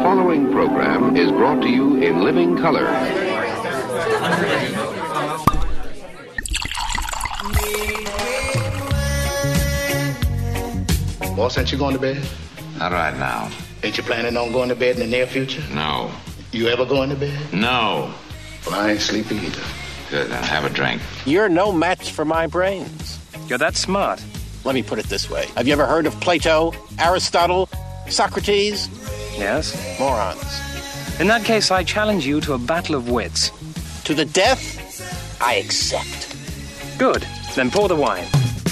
following program is brought to you in living color. Boss, ain't you going to bed? Not right now. Ain't you planning on going to bed in the near future? No. You ever going to bed? No. Well, I ain't sleepy either. Good, then have a drink. You're no match for my brains. You're that smart. Let me put it this way. Have you ever heard of Plato, Aristotle, Socrates? Yes? Morons. In that case, I challenge you to a battle of wits. To the death, I accept. Good. Then pour the wine.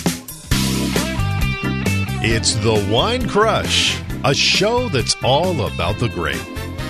It's The Wine Crush, a show that's all about the grape.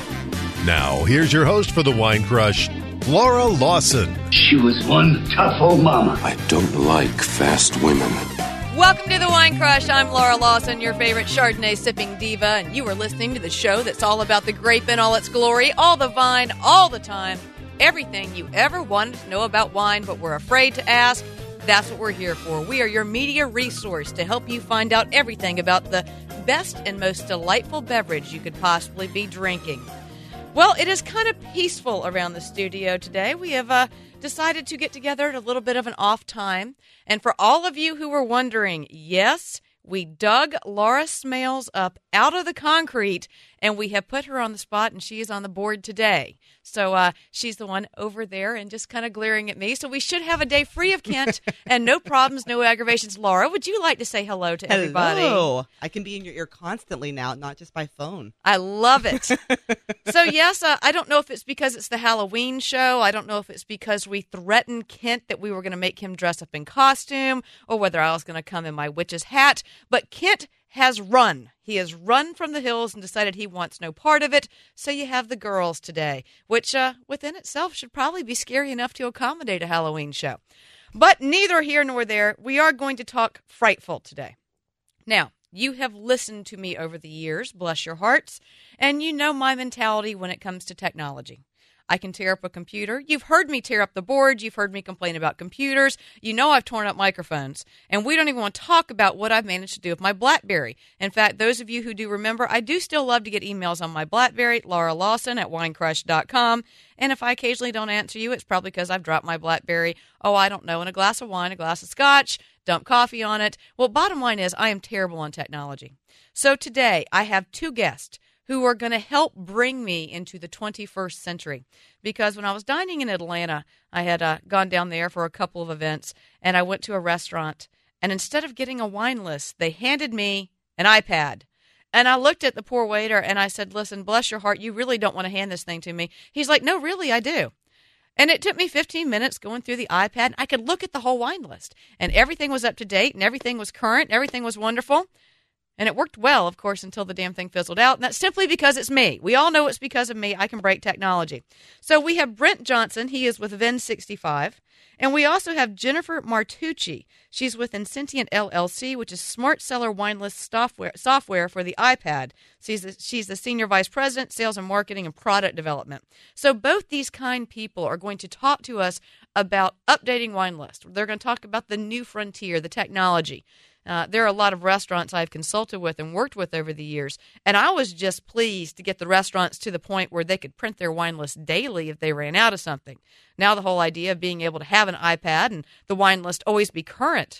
Now, here's your host for The Wine Crush, Laura Lawson. She was one tough old mama. I don't like fast women. Welcome to The Wine Crush. I'm Laura Lawson, your favorite Chardonnay sipping diva, and you are listening to the show that's all about the grape in all its glory, all the vine, all the time, everything you ever wanted to know about wine but were afraid to ask. That's what we're here for. We are your media resource to help you find out everything about the best and most delightful beverage you could possibly be drinking. Well, it is kind of peaceful around the studio today. We have decided to get together at a little bit of an off time. And for all of you who were wondering, yes, we dug Laura Smales up out of the concrete, and we have put her on the spot, and she is on the board today. So she's the one over there and just kind of glaring at me. So we should have a day free of Kent and no problems, no aggravations. Laura, would you like to say hello to everybody? Hello. I can be in your ear constantly now, not just by phone. I love it. So, yes, I don't know if it's because it's the Halloween show. I don't know if it's because we threatened Kent that we were going to make him dress up in costume or whether I was going to come in my witch's hat. But Kent has run. He has run from the hills and decided he wants no part of it. So you have the girls today, which within itself should probably be scary enough to accommodate a Halloween show. But neither here nor there. We are going to talk Frightful today. Now, you have listened to me over the years, bless your hearts, and you know my mentality when it comes to technology. I can tear up a computer. You've heard me tear up the board. You've heard me complain about computers. You know I've torn up microphones. And we don't even want to talk about what I've managed to do with my BlackBerry. In fact, those of you who do remember, I do still love to get emails on my BlackBerry, Laura Lawson at winecrush.com. And if I occasionally don't answer you, it's probably because I've dropped my BlackBerry, I don't know, in a glass of wine, a glass of scotch, dump coffee on it. Well, bottom line is I am terrible on technology. So today I have two guests who are going to help bring me into the 21st century. Because when I was dining in Atlanta, I had gone down there for a couple of events, and I went to a restaurant, and instead of getting a wine list, they handed me an iPad. And I looked at the poor waiter, and I said, listen, bless your heart, you really don't want to hand this thing to me. He's like, no, really, I do. And it took me 15 minutes going through the iPad, and I could look at the whole wine list. And everything was up to date, and everything was current, everything was wonderful. And it worked well, of course, until the damn thing fizzled out. And that's simply because it's me. We all know it's because of me. I can break technology. So we have Brent Johnson. He is with Vin65. And we also have Jennifer Martucci. She's with Insentient LLC, which is Smart Seller Wine List software for the iPad. She's the Senior Vice President, Sales and Marketing and Product Development. So both these kind people are going to talk to us about updating wine lists. They're going to talk about the new frontier, the technology. There are a lot of restaurants I've consulted with and worked with over the years, and I was just pleased to get the restaurants to the point where they could print their wine list daily if they ran out of something. Now the whole idea of being able to have an iPad and the wine list always be current,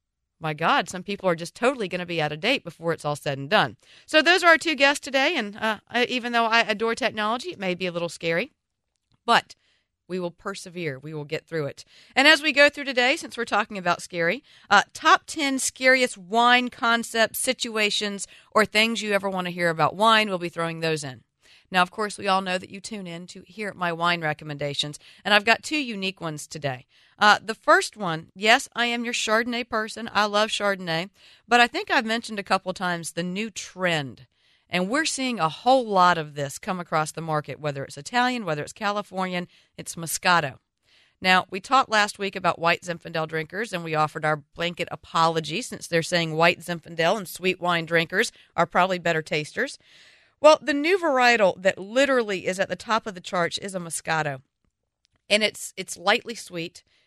my God, some people are just totally going to be out of date before it's all said and done. So those are our two guests today, and even though I adore technology, it may be a little scary, but we will persevere. We will get through it. And as we go through today, since we're talking about scary, top 10 scariest wine concepts, situations, or things you ever want to hear about wine, we'll be throwing those in. Now, of course, we all know that you tune in to hear my wine recommendations, and I've got two unique ones today. The first one, yes, I am your Chardonnay person. I love Chardonnay, but I think I've mentioned a couple times the new trend. And we're seeing a whole lot of this come across the market, whether it's Italian, whether it's Californian, it's Moscato. Now, we talked last week about white Zinfandel drinkers, and we offered our blanket apology since they're saying white Zinfandel and sweet wine drinkers are probably better tasters. Well, the new varietal that literally is at the top of the charts is a Moscato. And it's lightly sweet.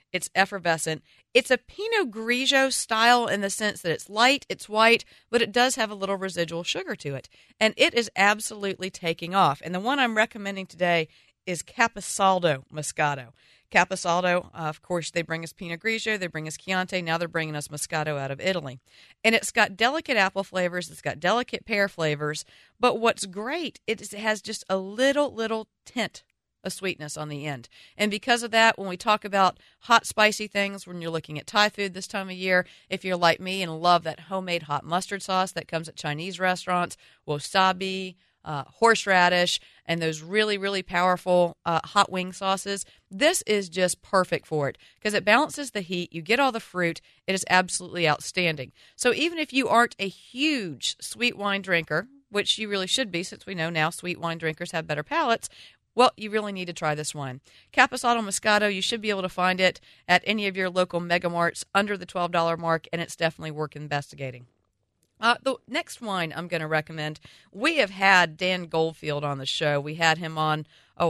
It's effervescent. It's a Pinot Grigio style in the sense that it's light, it's white, but it does have a little residual sugar to it. And it is absolutely taking off. And the one I'm recommending today is Capisaldo Moscato. Capisaldo, of course, they bring us Pinot Grigio, they bring us Chianti, now they're bringing us Moscato out of Italy. And it's got delicate apple flavors, it's got delicate pear flavors, but what's great, it has just a little tint of sweetness on the end. And because of that, when we talk about hot, spicy things, when you're looking at Thai food this time of year, if you're like me and love that homemade hot mustard sauce that comes at Chinese restaurants, wasabi, horseradish, and those really powerful hot wing sauces, this is just perfect for it because it balances the heat. You get all the fruit. It is absolutely outstanding. So even if you aren't a huge sweet wine drinker, which you really should be since we know now sweet wine drinkers have better palates, well, you really need to try this wine. Capisaldo Moscato, you should be able to find it at any of your local Mega Marts under the $12 mark, and it's definitely worth investigating. The next wine I'm going to recommend, we have had Dan Goldfield on the show. We had him on,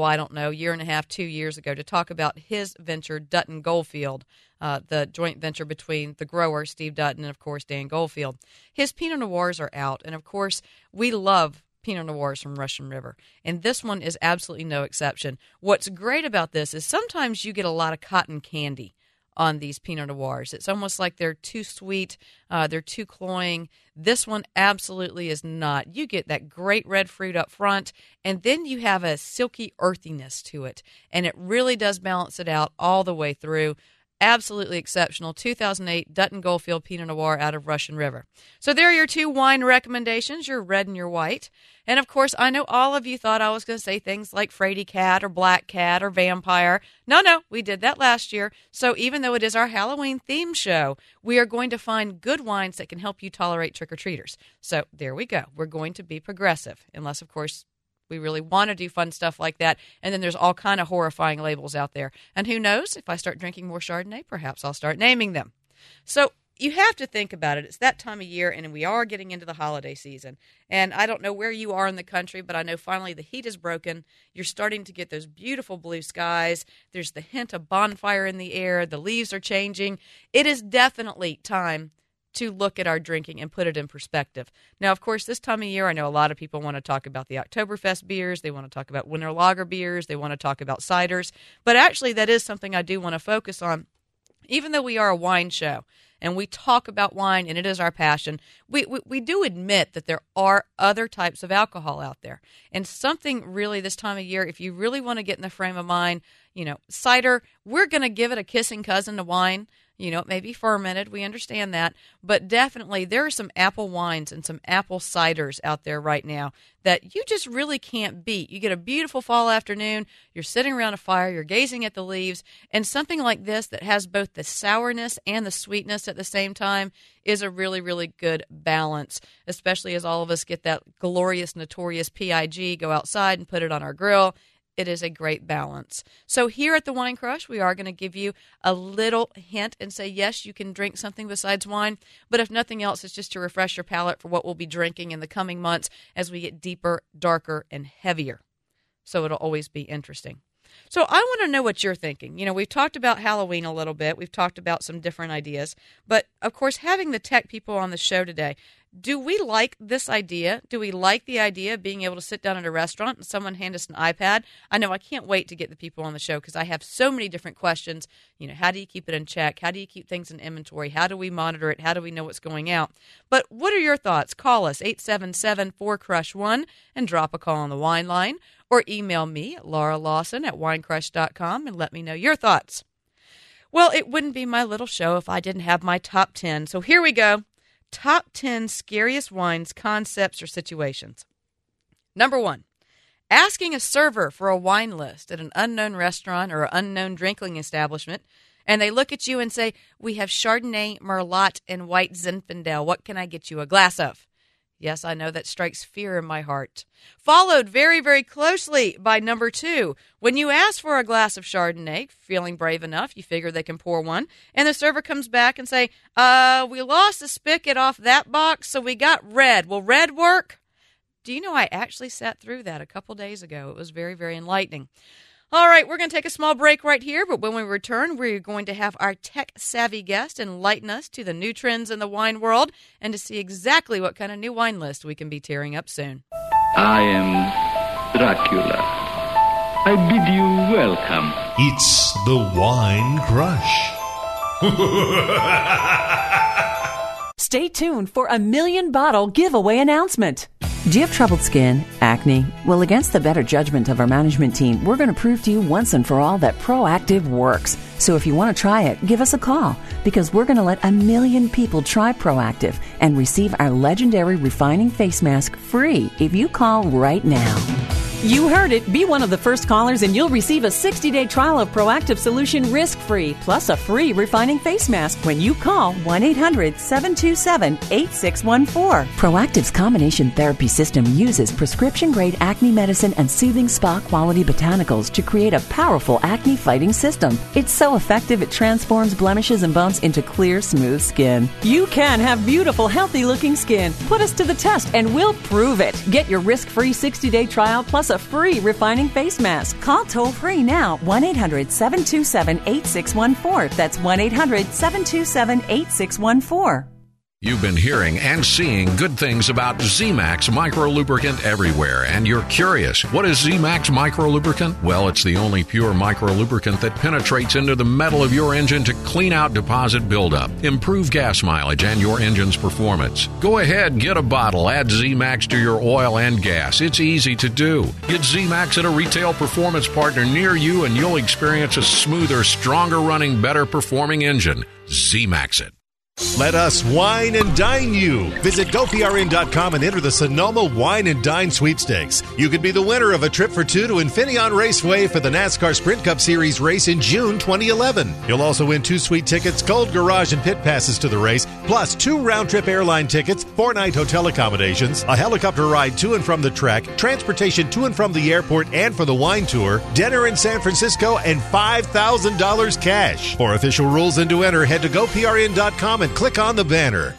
a year and a half, 2 years ago to talk about his venture, Dutton Goldfield, the joint venture between the grower, Steve Dutton, and, of course, Dan Goldfield. His Pinot Noirs are out, and, of course, we love Pinot Noirs from Russian River, and this one is absolutely no exception. What's great about this is sometimes you get a lot of cotton candy on these Pinot Noirs. It's almost like they're too sweet, they're too cloying. This one absolutely is not. You get that great red fruit up front, and then you have a silky earthiness to it, and it really does balance it out all the way through. Absolutely exceptional. 2008 Dutton Goldfield Pinot Noir out of Russian River. So there are your two wine recommendations, your red and your white. And, of course, I know all of you thought I was going to say things like Frady Cat or Black Cat or Vampire. No, we did that last year. So even though it is our Halloween theme show, we are going to find good wines that can help you tolerate trick-or-treaters. So there we go. We're going to be progressive, unless, of course, we really want to do fun stuff like that. And then there's all kind of horrifying labels out there. And who knows, if I start drinking more Chardonnay, perhaps I'll start naming them. So you have to think about it. It's that time of year, and we are getting into the holiday season. And I don't know where you are in the country, but I know finally the heat is broken. You're starting to get those beautiful blue skies. There's the hint of bonfire in the air. The leaves are changing. It is definitely time to look at our drinking and put it in perspective. Now, of course, this time of year, I know a lot of people want to talk about the Oktoberfest beers. They want to talk about winter lager beers. They want to talk about ciders. But actually, that is something I do want to focus on. Even though we are a wine show and we talk about wine and it is our passion, we do admit that there are other types of alcohol out there. And something really this time of year, if you really want to get in the frame of mind, cider, we're going to give it a kissing cousin to wine. It may be fermented. We understand that. But definitely there are some apple wines and some apple ciders out there right now that you just really can't beat. You get a beautiful fall afternoon. You're sitting around a fire. You're gazing at the leaves. And something like this that has both the sourness and the sweetness at the same time is a really, really good balance, especially as all of us get that glorious, notorious PIG, go outside and put it on our grill. It is a great balance. So here at the Wine Crush, we are going to give you a little hint and say, yes, you can drink something besides wine, but if nothing else, it's just to refresh your palate for what we'll be drinking in the coming months as we get deeper, darker, and heavier. So it'll always be interesting. So I want to know what you're thinking. We've talked about Halloween a little bit. We've talked about some different ideas. But, of course, having the tech people on the show today, do we like this idea? Do we like the idea of being able to sit down at a restaurant and someone hand us an iPad? I know I can't wait to get the people on the show because I have so many different questions. How do you keep it in check? How do you keep things in inventory? How do we monitor it? How do we know what's going out? But what are your thoughts? Call us, 877-4CRUSH-1, and drop a call on the wine line. Or email me at lauralawson@winecrush.com and let me know your thoughts. Well, it wouldn't be my little show if I didn't have my top 10. So here we go. Top 10 scariest wines, concepts, or situations. Number 1, asking a server for a wine list at an unknown restaurant or an unknown drinking establishment, and they look at you and say, we have Chardonnay, Merlot, and White Zinfandel. What can I get you a glass of? Yes, I know that strikes fear in my heart. Followed very, very closely by number 2. When you ask for a glass of Chardonnay, feeling brave enough, you figure they can pour one, and the server comes back and say, we lost the spigot off that box, so we got red. Will red work? Do you know I actually sat through that a couple days ago? It was very, very enlightening. All right, we're going to take a small break right here, but when we return, we're going to have our tech-savvy guest enlighten us to the new trends in the wine world and to see exactly what kind of new wine list we can be tearing up soon. I am Dracula. I bid you welcome. It's the Wine Crush. Stay tuned for a 1,000,000-bottle giveaway announcement. Do you have troubled skin, acne? Well, against the better judgment of our management team, we're going to prove to you once and for all that Proactiv works. So if you want to try it, give us a call, because we're going to let 1 million people try Proactiv and receive our legendary refining face mask free if you call right now. You heard it. Be one of the first callers and you'll receive a 60-day trial of Proactiv solution risk-free, plus a free refining face mask when you call 1-800-727-8614. Proactiv's combination therapy system uses prescription-grade acne medicine and soothing spa-quality botanicals to create a powerful acne-fighting system. It's so effective it transforms blemishes and bumps into clear, smooth skin. You can have beautiful, healthy-looking skin. Put us to the test and we'll prove it. Get your risk-free 60-day trial plus a free refining face mask. Call toll-free now, 1-800-727-8614. That's 1-800-727-8614. You've been hearing and seeing good things about Z-Max Micro Lubricant everywhere, and you're curious, what is Z-Max Micro Lubricant? Well, it's the only pure micro lubricant that penetrates into the metal of your engine to clean out deposit buildup, improve gas mileage, and your engine's performance. Go ahead, get a bottle, add Z-Max to your oil and gas. It's easy to do. Get Z-Max at a retail performance partner near you, and you'll experience a smoother, stronger running, better performing engine. Z-Max it. Let us wine and dine you. Visit GoPRN.com and enter the Sonoma Wine and Dine Sweepstakes. You could be the winner of a trip for two to Infineon Raceway for the NASCAR Sprint Cup Series race in June 2011. You'll also win 2 sweet tickets, gold garage and pit passes to the race, plus 2 round-trip airline tickets, 4-night hotel accommodations, a helicopter ride to and from the track, transportation to and from the airport and for the wine tour, dinner in San Francisco, and $5,000 cash. For official rules and to enter, head to GoPRN.com and click on the banner.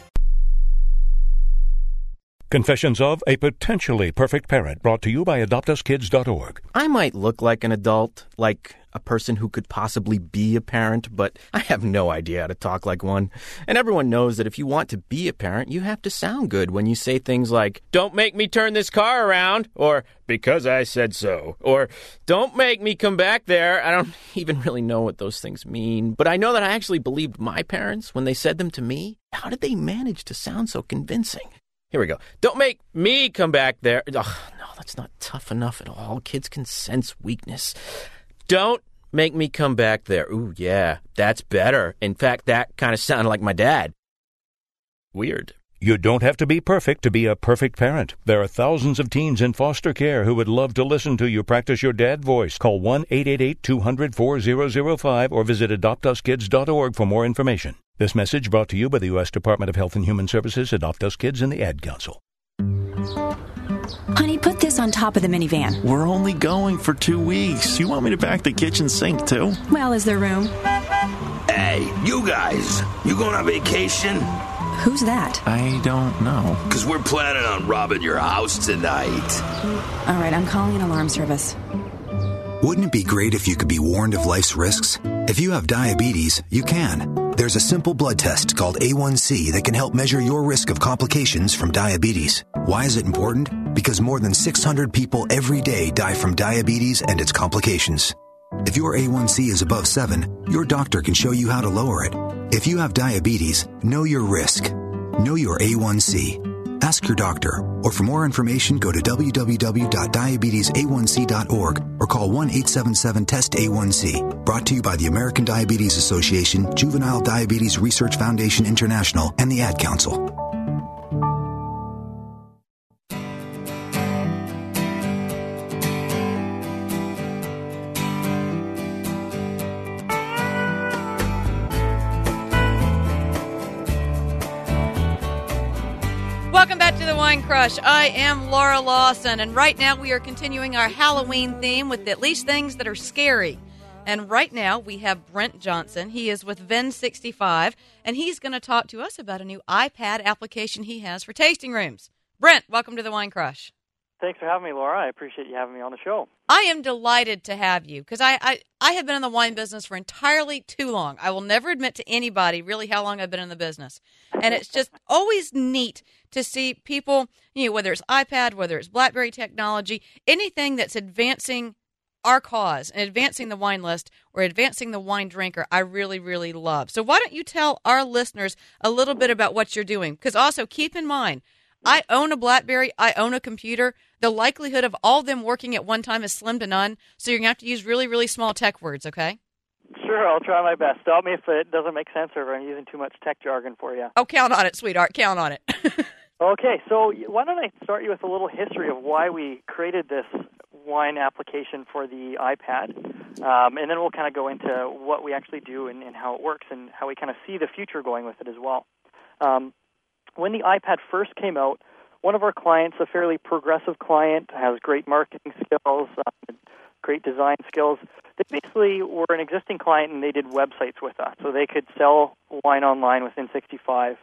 Confessions of a Potentially Perfect Parent, brought to you by AdoptUsKids.org. I might look like an adult, like a person who could possibly be a parent, but I have no idea how to talk like one. And everyone knows that if you want to be a parent, you have to sound good when you say things like, "Don't make me turn this car around," or "because I said so," or "Don't make me come back there." I don't even really know what those things mean, but I know that I actually believed my parents when they said them to me. How did they manage to sound so convincing? Here we go. "Don't make me come back there." Ugh, no, that's not tough enough at all. Kids can sense weakness. "Don't make me come back there." Ooh, yeah, that's better. In fact, that kind of sounded like my dad. Weird. You don't have to be perfect to be a perfect parent. There are thousands of teens in foster care who would love to listen to you practice your dad voice. Call 1-888-200-4005 or visit AdoptUsKids.org for more information. This message brought to you by the U.S. Department of Health and Human Services, Adopt Us Kids, and the Ad Council. Honey, put this on top of the minivan. We're only going for 2 weeks. You want me to pack the kitchen sink, too? Well, is there room? Hey, you guys, you going on vacation? Who's that? I don't know. Because we're planning on robbing your house tonight. All right, I'm calling an alarm service. Wouldn't it be great if you could be warned of life's risks? If you have diabetes, you can. There's a simple blood test called A1C that can help measure your risk of complications from diabetes. Why is it important? Because more than 600 people every day die from diabetes and its complications. If your A1C is above 7, your doctor can show you how to lower it. If you have diabetes, know your risk. Know your A1C. Ask your doctor, or for more information, go to www.diabetesaonc.org or call 1-877-TEST-A1C. Brought to you by the American Diabetes Association, Juvenile Diabetes Research Foundation International, and the Ad Council. Welcome back to the Wine Crush. I am Laura Lawson, and right now we are continuing our Halloween theme with at least things that are scary. And right now we have Brent Johnson. He is with Ven65, and he's going to talk to us about a new iPad application he has for tasting rooms. Brent, welcome to the Wine Crush. Thanks for having me, Laura. I appreciate you having me on the show. I am delighted to have you because I have been in the wine business for entirely too long. I will never admit to anybody really how long I've been in the business. And it's just always neat to see people, whether it's iPad, whether it's BlackBerry technology, anything that's advancing our cause and advancing the wine list or advancing the wine drinker, I really, really love. So why don't you tell our listeners a little bit about what you're doing? Because also keep in mind, I own a BlackBerry, I own a computer. The likelihood of all of them working at one time is slim to none, so you're going to have to use really, really small tech words, okay? Sure, I'll try my best. Stop me if it doesn't make sense or if I'm using too much tech jargon for you. Oh, count on it, sweetheart, count on it. Okay, so why don't I start you with a little history of why we created this wine application for the iPad, and then we'll kind of go into what we actually do and how it works and how we kind of see the future going with it as well. When the iPad first came out, one of our clients, a fairly progressive client, has great marketing skills, great design skills. They basically were an existing client and they did websites with us, so they could sell wine online within 65.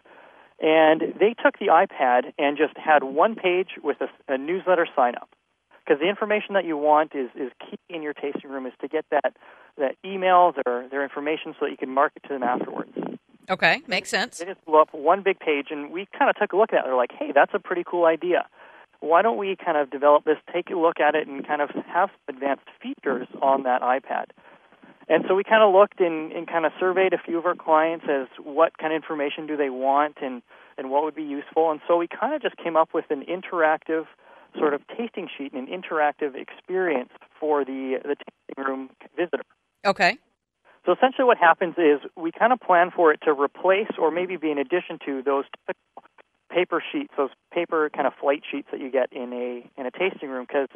And they took the iPad and just had one page with a newsletter sign-up. Because the information that you want is key in your tasting room is to get that email, their information so that you can market to them afterwards. Okay, makes sense. They just blew up one big page, and we kind of took a look at it. They're like, hey, that's a pretty cool idea. Why don't we kind of develop this, take a look at it, and kind of have some advanced features on that iPad? And so we kind of looked and kind of surveyed a few of our clients as what kind of information do they want and what would be useful. And so we kind of just came up with an interactive sort of tasting sheet and an interactive experience for the tasting room visitor. Okay. So essentially what happens is we kind of plan for it to replace or maybe be in addition to those typical paper sheets, those paper kind of flight sheets that you get in a tasting room. Because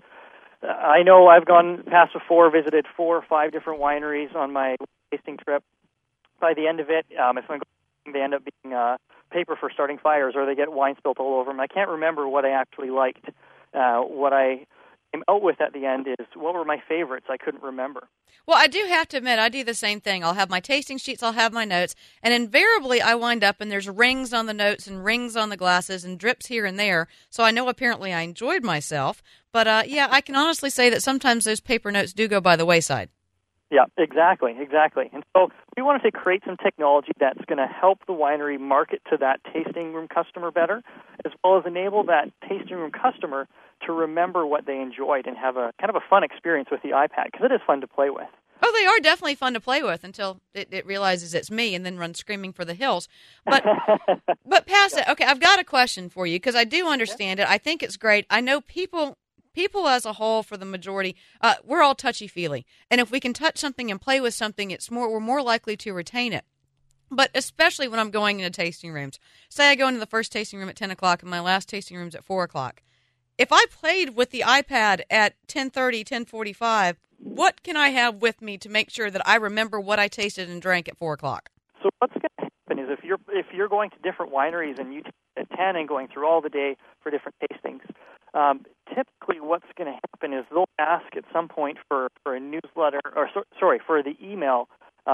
I know I've gone past before, visited 4 or 5 different wineries on my tasting trip. By the end of it, if I'm going, they end up being paper for starting fires or they get wine spilt all over them. I can't remember what I actually liked. What I came out with at the end is what were my favorites. I couldn't remember. Well, I do have to admit, I do the same thing. I'll have my tasting sheets, I'll have my notes, and invariably I wind up and there's rings on the notes and rings on the glasses and drips here and there. So I know apparently I enjoyed myself. But, yeah, I can honestly say that sometimes those paper notes do go by the wayside. Yeah, exactly. And so we wanted to create some technology that's going to help the winery market to that tasting room customer better, as well as enable that tasting room customer to remember what they enjoyed and have a kind of a fun experience with the iPad, because it is fun to play with. Oh, they are definitely fun to play with until it realizes it's me and then runs screaming for the hills. But past it, okay, I've got a question for you because I do understand it. I think it's great. I know people as a whole, for the majority, we're all touchy-feely. And if we can touch something and play with something, we're more likely to retain it. But especially when I'm going into tasting rooms. Say I go into the first tasting room at 10 o'clock and my last tasting room's at 4 o'clock. If I played with the iPad at 10:30, 10:45, what can I have with me to make sure that I remember what I tasted and drank at 4 o'clock? So what's going to happen is if you're going to different wineries and you taste at 10 and going through all the day for different tastings, typically what's going to happen is they'll ask at some point for a newsletter, for the email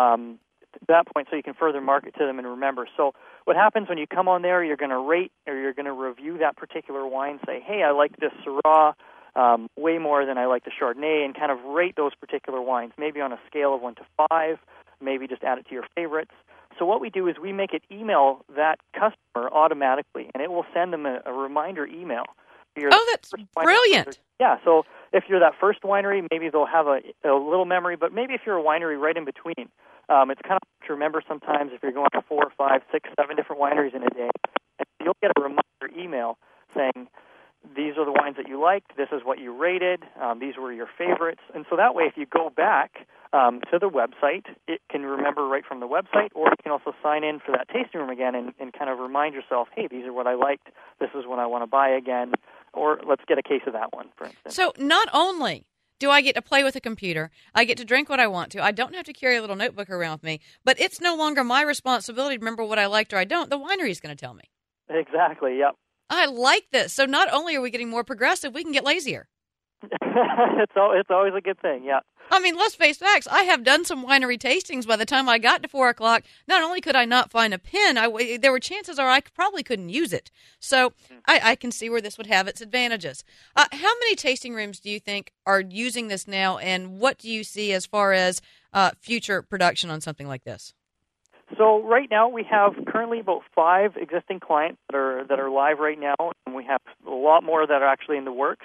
at that point so you can further market to them and remember. So what happens when you come on there, you're going to rate or you're going to review that particular wine, say, hey, I like this Syrah way more than I like the Chardonnay, and kind of rate those particular wines, maybe on a scale of 1 to 5, maybe just add it to your favorites. So what we do is we make it email that customer automatically, and it will send them a reminder emaal. Oh, that's brilliant. Yeah, so if you're that first winery, maybe they'll have a little memory, but maybe if you're a winery right in between, it's kind of hard to remember sometimes if you're going to 4, 5, 6, 7 different wineries in a day. And you'll get a reminder email saying, these are the wines that you liked, this is what you rated, these were your favorites. And so that way, if you go back to the website, it can remember right from the website, or you can also sign in for that tasting room again and kind of remind yourself, hey, these are what I liked, this is what I want to buy again, or let's get a case of that one, for instance. So not only do I get to play with a computer, I get to drink what I want to, I don't have to carry a little notebook around with me, but it's no longer my responsibility to remember what I liked or I don't. The winery is going to tell me. Exactly, yep. I like this. So not only are we getting more progressive, we can get lazier. It's always a good thing, yeah. I mean, let's face facts. I have done some winery tastings. By the time I got to 4 o'clock, not only could I not find a pen, there were chances I probably couldn't use it. So I can see where this would have its advantages. How many tasting rooms do you think are using this now, and what do you see as far as future production on something like this? So right now we have currently about 5 existing clients that are live right now, and we have a lot more that are actually in the works.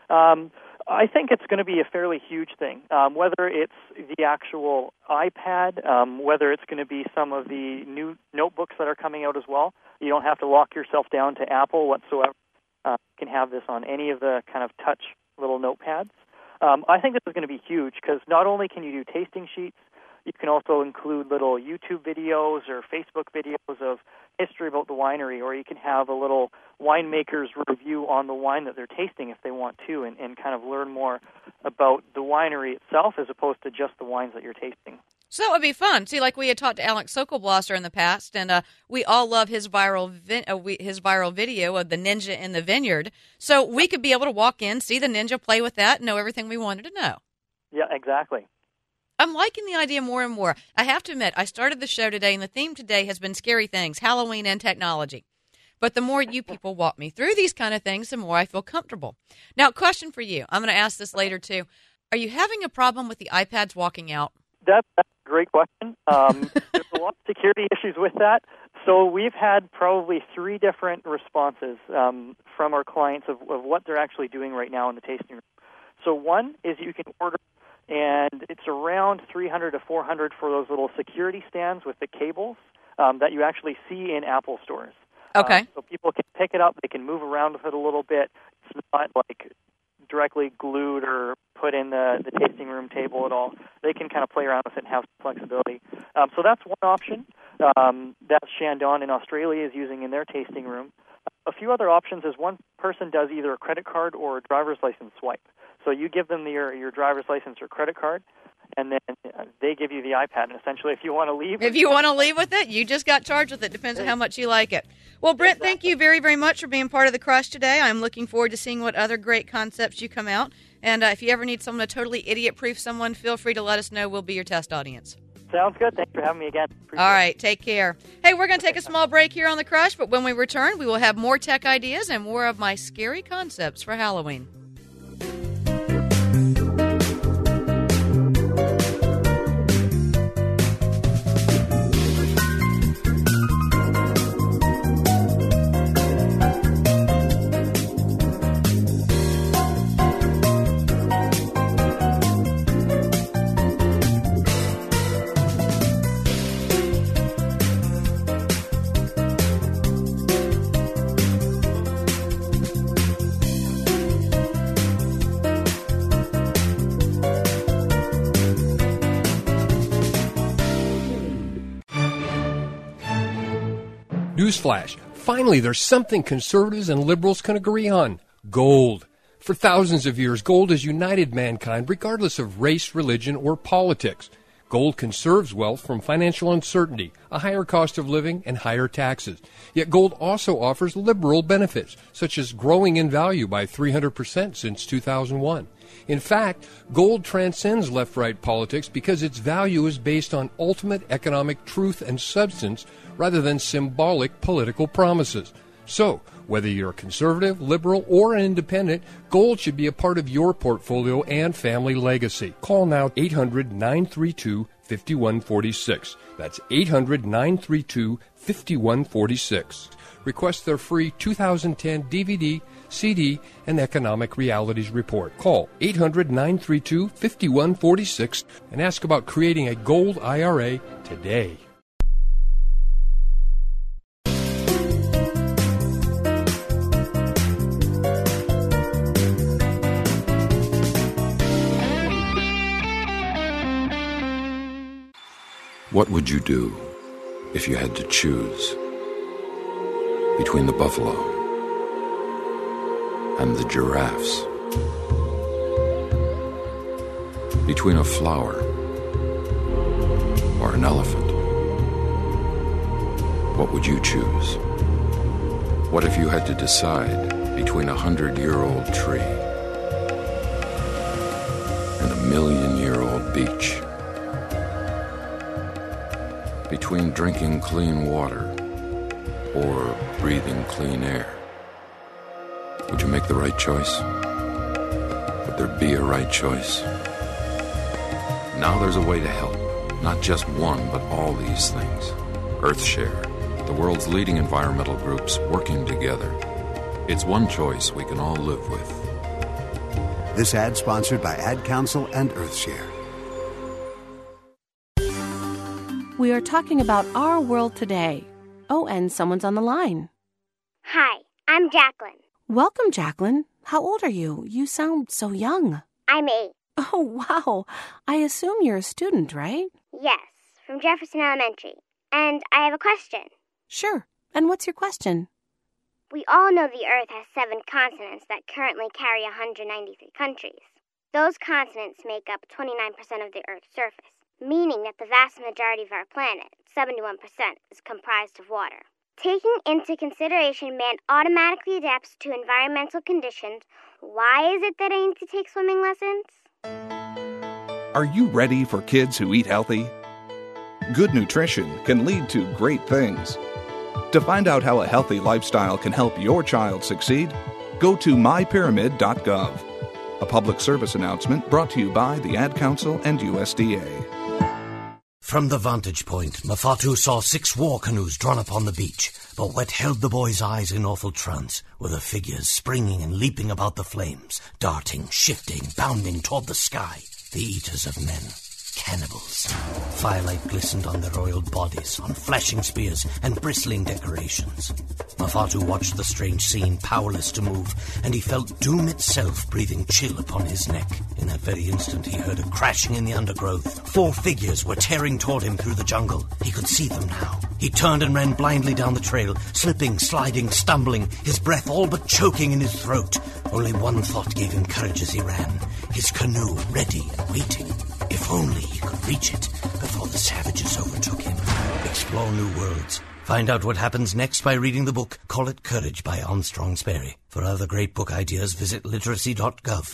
I think it's going to be a fairly huge thing, whether it's the actual iPad, whether it's going to be some of the new notebooks that are coming out as well. You don't have to lock yourself down to Apple whatsoever. You can have this on any of the kind of touch little notepads. I think this is going to be huge because not only can you do tasting sheets, you can also include little YouTube videos or Facebook videos of history about the winery, or you can have a little winemaker's review on the wine that they're tasting if they want to, and kind of learn more about the winery itself as opposed to just the wines that you're tasting. So that would be fun. See, like we had talked to Alex Sokolblosser in the past, and we all love his viral video of the ninja in the vineyard. So we could be able to walk in, see the ninja, play with that, and know everything we wanted to know. Yeah, exactly. I'm liking the idea more and more. I have to admit, I started the show today, and the theme today has been scary things, Halloween and technology. But the more you people walk me through these kind of things, the more I feel comfortable. Now, question for you. I'm going to ask this later, too. Are you having a problem with the iPads walking out? That's a great question. There's a lot of security issues with that. So we've had probably 3 different responses from our clients of what they're actually doing right now in the tasting room. So one is you can order, and it's around $300 to $400 for those little security stands with the cables that you actually see in Apple stores. Okay. So people can pick it up, they can move around with it a little bit. It's not like directly glued or put in the tasting room table at all. They can kind of play around with it and have some flexibility. So that's one option that Shandong in Australia is using in their tasting room. A few other options is one person does either a credit card or a driver's license swipe. So you give them your driver's license or credit card, and then they give you the iPad. And essentially, if you want to leave... If you want to leave with it, you just got charged with it. Depends on how much you like it. Well, Brent, exactly. Thank you very, very much for being part of the Crush today. I'm looking forward to seeing what other great concepts you come out. And if you ever need someone to totally idiot-proof someone, feel free to let us know. We'll be your test audience. Sounds good. Thanks for having me again. Appreciate All right, take care. Hey, we're going to take a small break here on The Crush, but when we return, we will have more tech ideas and more of my scary concepts for Halloween. Newsflash. Finally, there's something conservatives and liberals can agree on. Gold. For thousands of years, gold has united mankind regardless of race, religion, or politics. Gold conserves wealth from financial uncertainty, a higher cost of living, and higher taxes. Yet gold also offers liberal benefits, such as growing in value by 300% since 2001. In fact, gold transcends left-right politics because its value is based on ultimate economic truth and substance rather than symbolic political promises. So, whether you're a conservative, liberal, or an independent, gold should be a part of your portfolio and family legacy. Call now 800-932-5146. That's 800-932-5146. Request their free 2010 DVD, CD, and Economic Realities Report. Call 800-932-5146 and ask about creating a gold IRA today. What would you do if you had to choose between the buffalo and the giraffes? Between a flower or an elephant? What would you choose? What if you had to decide between a 100-year-old tree and a 1,000,000-year-old beach. Between drinking clean water or breathing clean air, would you make the right choice? Would there be a right choice? Now there's a way to help. Not just one, but all these things. EarthShare, the world's leading environmental groups working together. It's one choice we can all live with. This ad sponsored by Ad Council and EarthShare. We are talking about our world today. Oh, and someone's on the line. Hi, I'm Jacqueline. Welcome, Jacqueline. How old are you? You sound so young. I'm 8. Oh, wow. I assume you're a student, right? Yes, from Jefferson Elementary. And I have a question. Sure. And what's your question? We all know the Earth has 7 continents that currently carry 193 countries. Those continents make up 29% of the Earth's surface, meaning that the vast majority of our planet, 71%, is comprised of water. Taking into consideration man automatically adapts to environmental conditions, why is it that I need to take swimming lessons? Are you ready for kids who eat healthy? Good nutrition can lead to great things. To find out how a healthy lifestyle can help your child succeed, go to mypyramid.gov. A public service announcement brought to you by the Ad Council and USDA. From the vantage point, Mafatu saw 6 war canoes drawn up on the beach, but what held the boy's eyes in awful trance were the figures springing and leaping about the flames, darting, shifting, bounding toward the sky, the eaters of men. Cannibals. Firelight glistened on their oiled bodies, on flashing spears and bristling decorations. Mafatu watched the strange scene, powerless to move, and he felt doom itself breathing chill upon his neck. In that very instant, he heard a crashing in the undergrowth. 4 figures were tearing toward him through the jungle. He could see them now. He turned and ran blindly down the trail, slipping, sliding, stumbling, his breath all but choking in his throat. Only one thought gave him courage as he ran. His canoe ready and waiting. If only he could reach it before the savages overtook him. Explore new worlds. Find out what happens next by reading the book Call It Courage by Armstrong Sperry. For other great book ideas, visit literacy.gov.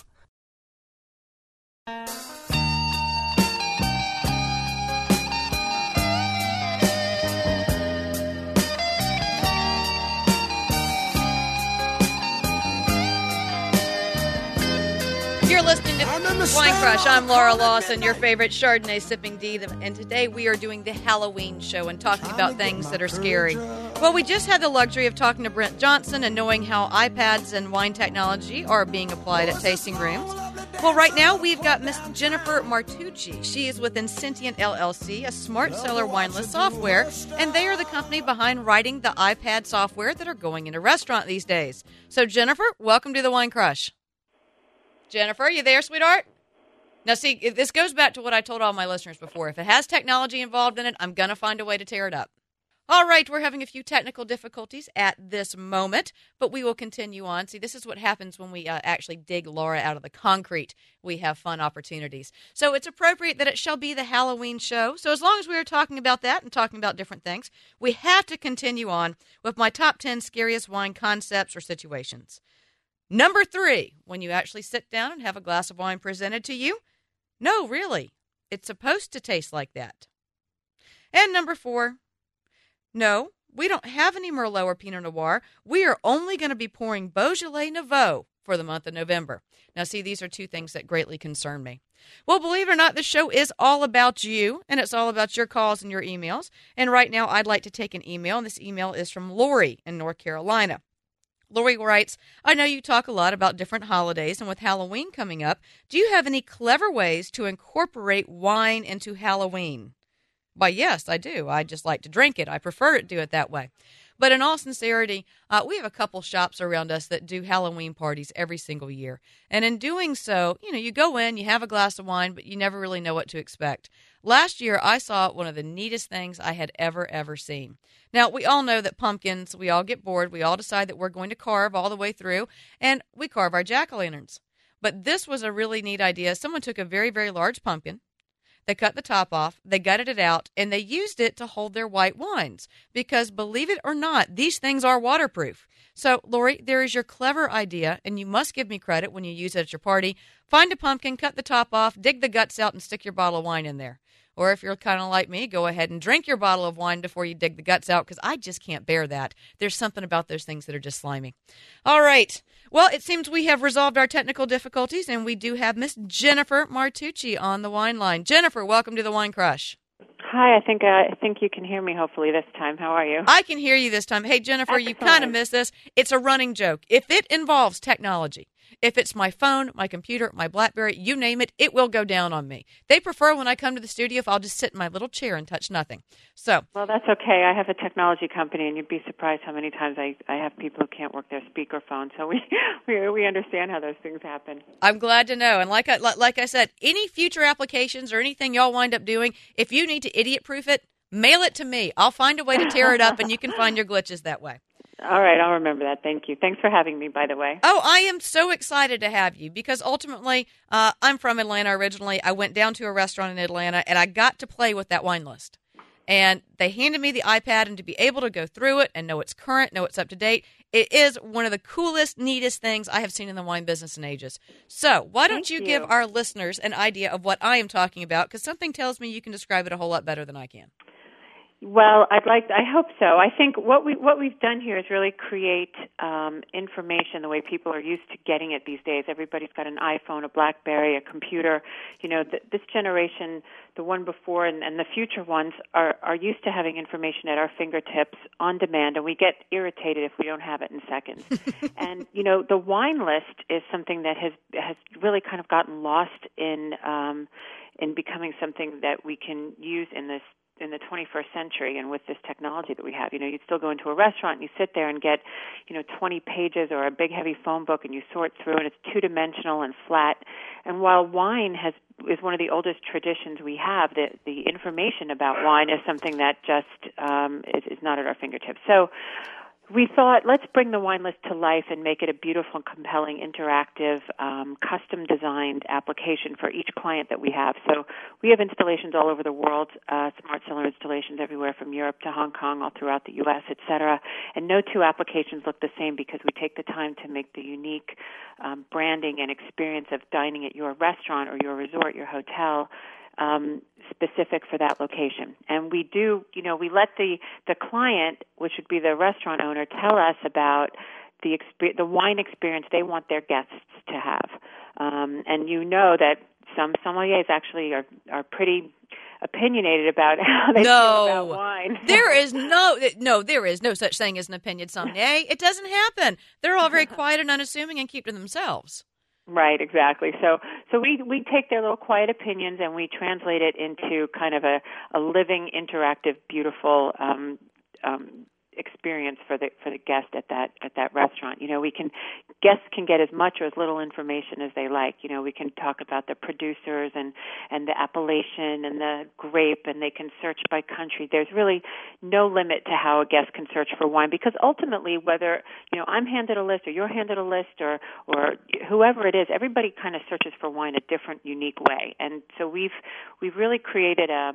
You're listening to Wine Crush. I'm Laura Lawson, your favorite Chardonnay sipping diva, and today we are doing the Halloween show and talking about things that are scary. Well, we just had the luxury of talking to Brent Johnson and knowing how iPads and wine technology are being applied at tasting rooms. Well, right now we've got Miss Jennifer Martucci. She is with Insentient LLC, a smart seller wine list software, and they are the company behind writing the iPad software that are going into restaurant these days. So, Jennifer, welcome to the Wine Crush. Jennifer, you there, sweetheart? Now, see, this goes back to what I told all my listeners before. If it has technology involved in it, I'm going to find a way to tear it up. All right, we're having a few technical difficulties at this moment, but we will continue on. See, this is what happens when we actually dig Laura out of the concrete. We have fun opportunities. So it's appropriate that it shall be the Halloween show. So as long as we are talking about that and talking about different things, we have to continue on with my top 10 scariest wine concepts or situations. Number 3, when you actually sit down and have a glass of wine presented to you, no, really, it's supposed to taste like that. And number 4, no, we don't have any Merlot or Pinot Noir. We are only going to be pouring Beaujolais Nouveau for the month of November. Now, see, these are 2 things that greatly concern me. Well, believe it or not, the show is all about you, and it's all about your calls and your emails. And right now, I'd like to take an email, and this email is from Lori in North Carolina. Lori writes, I know you talk a lot about different holidays, and with Halloween coming up, do you have any clever ways to incorporate wine into Halloween? Why, yes, I do. I just like to drink it. I prefer to do it that way. But in all sincerity, we have a couple shops around us that do Halloween parties every single year. And in doing so, you go in, you have a glass of wine, but you never really know what to expect. Last year, I saw one of the neatest things I had ever seen. Now, we all know that pumpkins, we all get bored. We all decide that we're going to carve all the way through, and we carve our jack-o'-lanterns. But this was a really neat idea. Someone took a very, very large pumpkin. They cut the top off, they gutted it out, and they used it to hold their white wines. Because believe it or not, these things are waterproof. So, Lori, there is your clever idea, and you must give me credit when you use it at your party. Find a pumpkin, cut the top off, dig the guts out, and stick your bottle of wine in there. Or if you're kind of like me, go ahead and drink your bottle of wine before you dig the guts out, because I just can't bear that. There's something about those things that are just slimy. All right. Well, it seems we have resolved our technical difficulties, and we do have Miss Jennifer Martucci on the wine line. Jennifer, welcome to the Wine Crush. Hi, I think you can hear me hopefully this time. How are you? I can hear you this time. Hey, Jennifer, Excellent. You kind of missed this. It's a running joke. If it involves technology, if it's my phone, my computer, my BlackBerry, you name it, it will go down on me. They prefer when I come to the studio if I'll just sit in my little chair and touch nothing. Well, that's okay. I have a technology company, and you'd be surprised how many times I have people who can't work their speakerphone. So we understand how those things happen. I'm glad to know. And like I said, any future applications or anything y'all wind up doing, if you need to idiot-proof it, mail it to me. I'll find a way to tear it up, and you can find your glitches that way. All right, I'll remember that. Thank you. Thanks for having me, by the way. Oh, I am so excited to have you because ultimately, I'm from Atlanta originally. I went down to a restaurant in Atlanta, and I got to play with that wine list. And they handed me the iPad, and to be able to go through it and know it's current, know it's up to date, it is one of the coolest, neatest things I have seen in the wine business in ages. So why don't you give our listeners an idea of what I am talking about, because something tells me you can describe it a whole lot better than I can. Well, I hope so. I think what we've done here is really create information the way people are used to getting it these days. Everybody's got an iPhone, a BlackBerry, a computer. You know, this generation, the one before and the future ones are used to having information at our fingertips on demand, and we get irritated if we don't have it in seconds. And you know, the wine list is something that has really kind of gotten lost in becoming something that we can use in the 21st century and with this technology that we have. You know, you still go into a restaurant and you sit there and get, 20 pages or a big heavy phone book and you sort through and it's two-dimensional and flat. And while wine is one of the oldest traditions we have, the information about wine is something that just is not at our fingertips. So we thought, let's bring the wine list to life and make it a beautiful, compelling, interactive, custom-designed application for each client that we have. So we have installations all over the world, smart cellar installations everywhere from Europe to Hong Kong, all throughout the U.S., et cetera. And no two applications look the same because we take the time to make the unique branding and experience of dining at your restaurant or your resort, your hotel, specific for that location. And we do, we let the client, which would be the restaurant owner, tell us about the wine experience they want their guests to have. And you know that some sommeliers actually are pretty opinionated about how they feel about wine. There is no such thing as an opinion sommelier. It doesn't happen. They're all very quiet and unassuming and keep to themselves. Right, exactly. So we take their little quiet opinions and we translate it into kind of a living, interactive, beautiful experience for the guest at that restaurant. Guests can get as much or as little information as they like. We can talk about the producers and the appellation and the grape, and they can search by country. There's really no limit to how a guest can search for wine, because ultimately, whether I'm handed a list or you're handed a list or whoever it is, everybody kind of searches for wine a different, unique way. And so we've really created a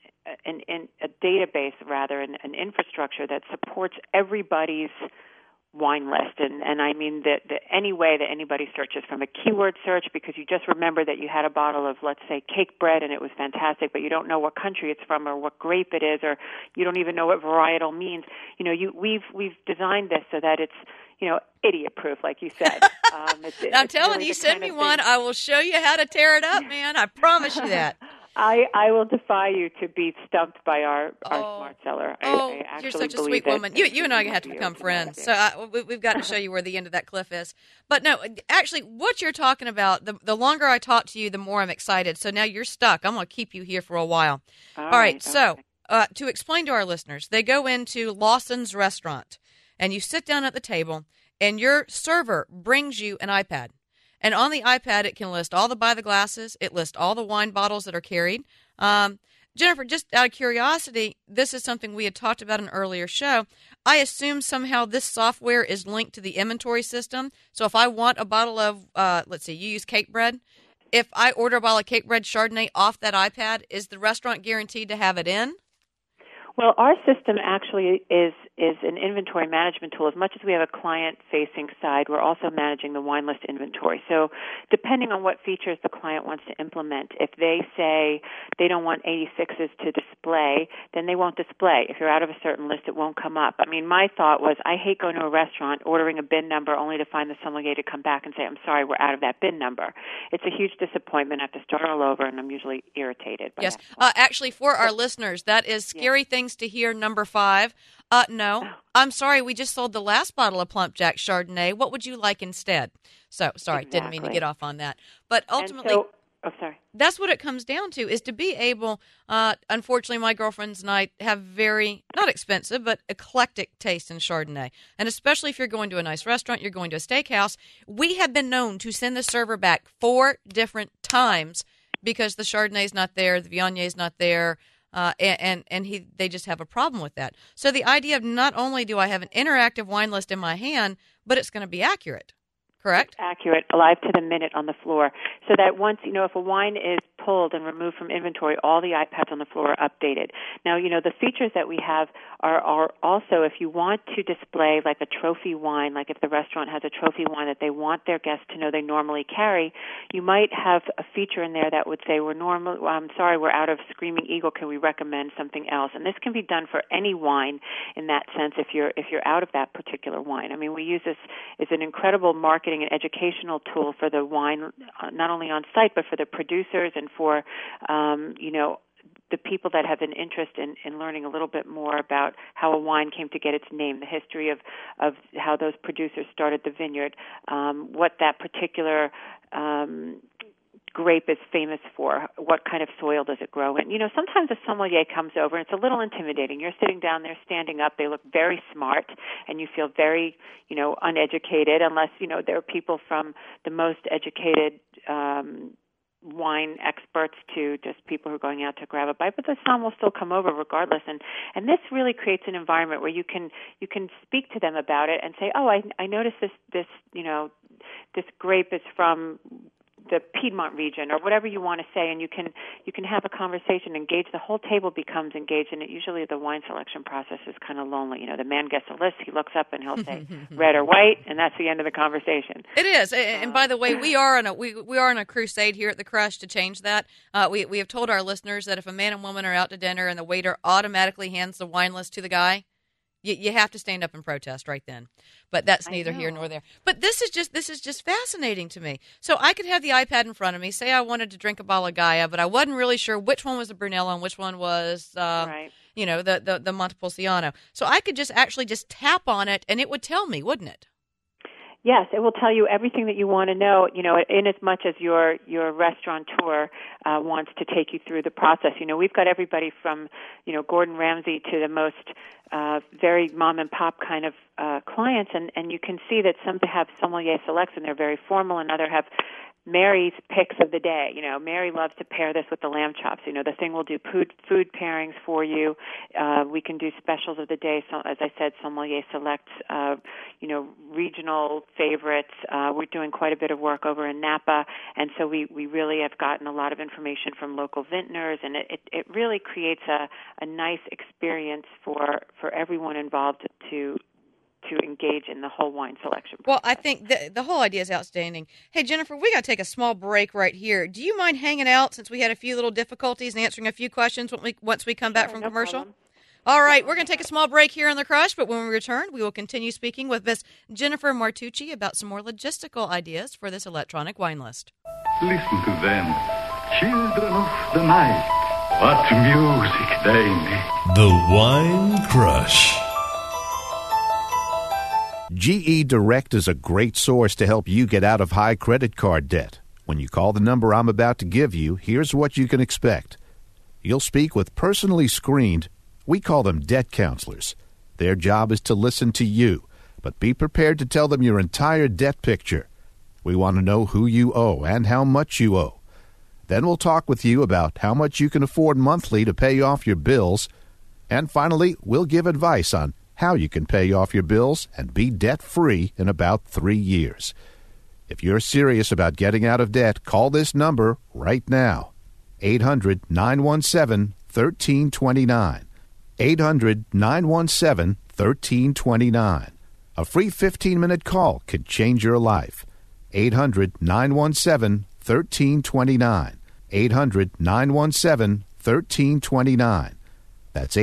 database, an infrastructure that supports everybody's wine list, and I mean that any way that anybody searches, from a keyword search, because you just remember that you had a bottle of, let's say, cake bread and it was fantastic, but you don't know what country it's from or what grape it is, or you don't even know what varietal means. We've designed this so that it's idiot-proof, like you said. I'm telling you, send me one. I will show you how to tear it up, man. I promise you that. I will defy you to be stumped by our smart cellar. I actually you're such a sweet woman. You and I have to become friends. So we've got to show you where the end of that cliff is. But no, actually, what you're talking about, the longer I talk to you, the more I'm excited. So now you're stuck. I'm going to keep you here for a while. All right. Okay. So to explain to our listeners, they go into Lawson's restaurant, and you sit down at the table, and your server brings you an iPad. And on the iPad, it can list all the by the glasses. It lists all the wine bottles that are carried. Jennifer, just out of curiosity, this is something we had talked about in an earlier show. I assume somehow this software is linked to the inventory system. So if I want a bottle of, let's see, you use cake bread. if I order a bottle of Cape Red Chardonnay off that iPad, is the restaurant guaranteed to have it in? Well, our system actually is an inventory management tool. As much as we have a client-facing side, we're also managing the wine list inventory. So depending on what features the client wants to implement, if they say they don't want 86s to display, then they won't display. If you're out of a certain list, it won't come up. I mean, my thought was, I hate going to a restaurant, ordering a bin number, only to find the sommelier to come back and say, I'm sorry, we're out of that bin number. It's a huge disappointment. I have to start all over, and I'm usually irritated by yes. that. Actually, for our listeners, that is Scary Things to Hear number 5. No, I'm sorry. We just sold the last bottle of Plump Jack Chardonnay. What would you like instead? So, sorry, Didn't mean to get off on that. But ultimately, that's what it comes down to, is to be able, unfortunately, my girlfriends and I have very, not expensive, but eclectic taste in Chardonnay. And especially if you're going to a nice restaurant, you're going to a steakhouse, we have been known to send the server back 4 different times because the Chardonnay's not there, the Viognier's not there, they just have a problem with that. So the idea of not only do I have an interactive wine list in my hand, but it's going to be accurate, correct? It's accurate, alive to the minute on the floor. So that once, if a wine is pulled and removed from inventory, all the iPads on the floor are updated. Now, the features that we have are also, if you want to display like a trophy wine, like if the restaurant has a trophy wine that they want their guests to know they normally carry, you might have a feature in there that would say, we're out of Screaming Eagle, can we recommend something else? And this can be done for any wine in that sense if you're out of that particular wine. I mean, we use this as an incredible marketing and educational tool for the wine, not only on site, but for the producers and for, the people that have an interest in learning a little bit more about how a wine came to get its name, the history of how those producers started the vineyard, what that particular grape is famous for, what kind of soil does it grow in. Sometimes a sommelier comes over and it's a little intimidating. You're sitting down there, standing up, they look very smart, and you feel very, uneducated, unless, there are people from the most educated wine experts to just people who are going out to grab a bite, but the som will still come over regardless. And this really creates an environment where you can speak to them about it and say, I noticed this grape is from the Piedmont region, or whatever you want to say, and you can have a conversation, engage. The whole table becomes engaged, and usually the wine selection process is kind of lonely. The man gets a list, he looks up and he'll say red or white, and that's the end of the conversation. It is, and by the way, we are on a crusade here at the Crush to change that. We have told our listeners that if a man and woman are out to dinner and the waiter automatically hands the wine list to the guy, you have to stand up and protest right then. But that's neither here nor there. But this is just fascinating to me. So I could have the iPad in front of me, say I wanted to drink a bottle of Gaia, but I wasn't really sure which one was the Brunello and which one was the Montepulciano. So I could just tap on it and it would tell me, wouldn't it? Yes, it will tell you everything that you want to know, in as much as your restaurateur wants to take you through the process. We've got everybody from, Gordon Ramsay to the most very mom-and-pop kind of clients, and you can see that some have sommelier selects, and they're very formal, and others have Mary's picks of the day. Mary loves to pair this with the lamb chops. The thing will do food pairings for you. We can do specials of the day. So, as I said, sommelier selects, regional favorites. We're doing quite a bit of work over in Napa, and so we really have gotten a lot of information from local vintners, and it really creates a nice experience for everyone involved to engage in the whole wine selection process. Well, I think the whole idea is outstanding. Hey, Jennifer, we got to take a small break right here. Do you mind hanging out since we had a few little difficulties and answering a few questions once we come back from commercial? Problem. All right, we're going to take a small break here on The Crush, but when we return, we will continue speaking with Miss Jennifer Martucci about some more logistical ideas for this electronic wine list. Listen to them, children of the night. What music they make. The Wine Crush. GE Direct is a great source to help you get out of high credit card debt. When you call the number I'm about to give you, here's what you can expect. You'll speak with personally screened, we call them debt counselors. Their job is to listen to you, but be prepared to tell them your entire debt picture. We want to know who you owe and how much you owe. Then we'll talk with you about how much you can afford monthly to pay off your bills. And finally, we'll give advice on how you can pay off your bills and be debt-free in about 3 years. If you're serious about getting out of debt, call this number right now. 800-917-1329. 800-917-1329. A free 15-minute call could change your life. 800-917-1329. 800-917-1329. That's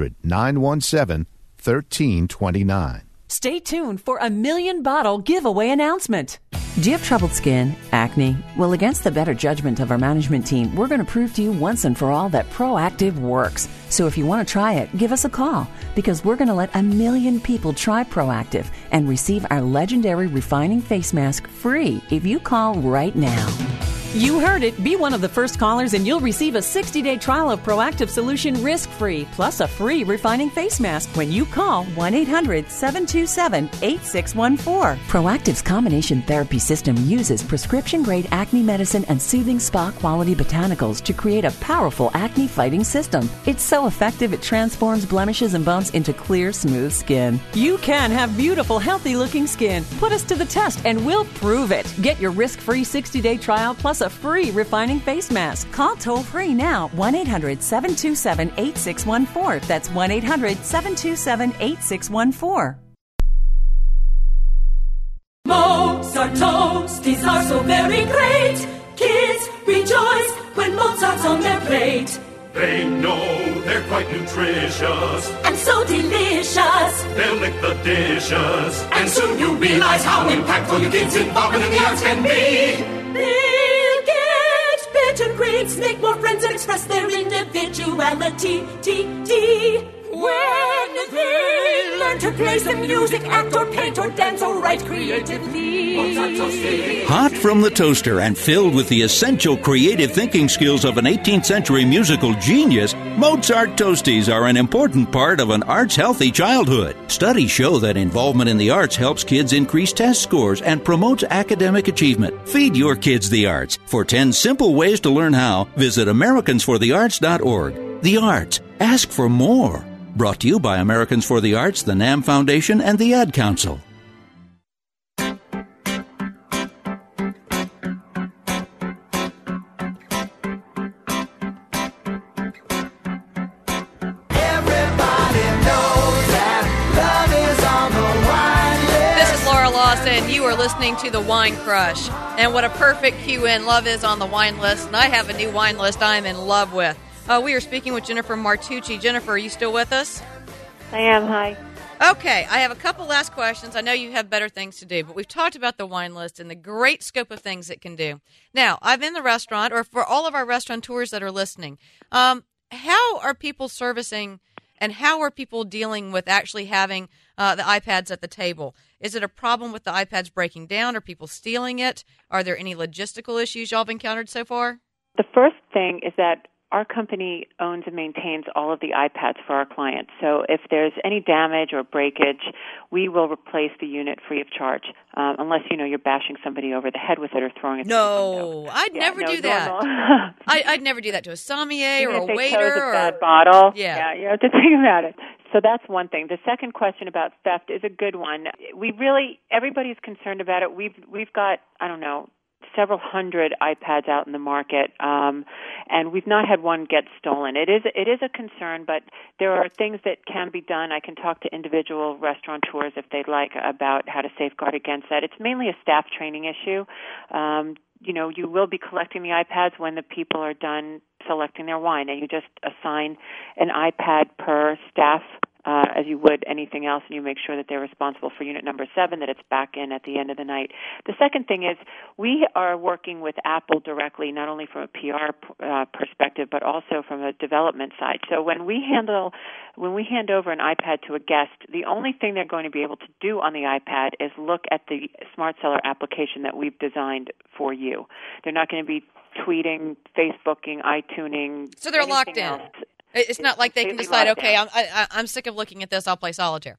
800-917-1329. Stay tuned for a 1,000,000-bottle giveaway announcement. Do you have troubled skin, acne? Well, against the better judgment of our management team, we're going to prove to you once and for all that Proactiv works. So if you want to try it, give us a call, because we're going to let 1,000,000 people try Proactiv and receive our legendary refining face mask free if you call right now. You heard it. Be one of the first callers and you'll receive a 60-day trial of Proactiv solution risk-free, plus a free refining face mask when you call 1-800-727-8614. Proactiv's combination therapy system uses prescription-grade acne medicine and soothing spa-quality botanicals to create a powerful acne-fighting system. It's so effective it transforms blemishes and bumps into clear, smooth skin. You can have beautiful, healthy-looking skin. Put us to the test and we'll prove it. Get your risk-free 60-day trial plus a free refining face mask. Call toll-free now, 1-800-727-8614. That's 1-800-727-8614. Mozart toasties are so very great. Kids rejoice when Mozart's on their plate. They know they're quite nutritious and so delicious. They'll lick the dishes, and soon you'll realize how impactful your kids' involvement in the arts can be. They'll get better grades, make more friends, and express their individuality. When they learn to play some music, act or paint or dance or write creatively. Hot from the toaster and filled with the essential creative thinking skills of an 18th century musical genius, Mozart Toasties are an important part of an arts-healthy childhood. Studies show that involvement in the arts helps kids increase test scores and promotes academic achievement. Feed your kids the arts. For 10 simple ways to learn how, visit AmericansForTheArts.org. The arts. Ask for more. Brought to you by Americans for the Arts, the NAM Foundation, and the Ad Council. And you are listening to The Wine Crush. And what a perfect cue in. Love is on the wine list. And I have a new wine list I'm in love with. We are speaking with Jennifer Martucci. Jennifer, are you still with us? I am. Hi. Okay. I have a couple last questions. I know you have better things to do, but we've talked about the wine list and the great scope of things it can do. Now, I'm in the restaurant, or for all of our restaurateurs that are listening, how are people servicing and how are people dealing with actually having the iPads at the table? Is it a problem with the iPads breaking down? Are people stealing it? Are there any logistical issues y'all have encountered so far? The first thing is that our company owns and maintains all of the iPads for our clients. So if there's any damage or breakage, we will replace the unit free of charge, unless, you're bashing somebody over the head with it or throwing it. No, I'd never do that. I'd never do that to a sommelier or a waiter. Or a bad bottle. Yeah, you have to think about it. So that's one thing. The second question about theft is a good one. Everybody's concerned about it. We've got, several hundred iPads out in the market, and we've not had one get stolen. It is a concern, but there are things that can be done. I can talk to individual restaurateurs if they'd like about how to safeguard against that. It's mainly a staff training issue. You will be collecting the iPads when the people are done selecting their wine, and you just assign an iPad per staff as you would anything else, and you make sure that they're responsible for unit number 7, that it's back in at the end of the night. The second thing is we are working with Apple directly, not only from a PR perspective, but also from a development side. So when we hand over an iPad to a guest, the only thing they're going to be able to do on the iPad is look at the Smart Cellar application that we've designed for you. They're not going to be tweeting, Facebooking, iTuning. So they're locked in. It's not like they can decide, okay, I'm sick of looking at this, I'll play solitaire.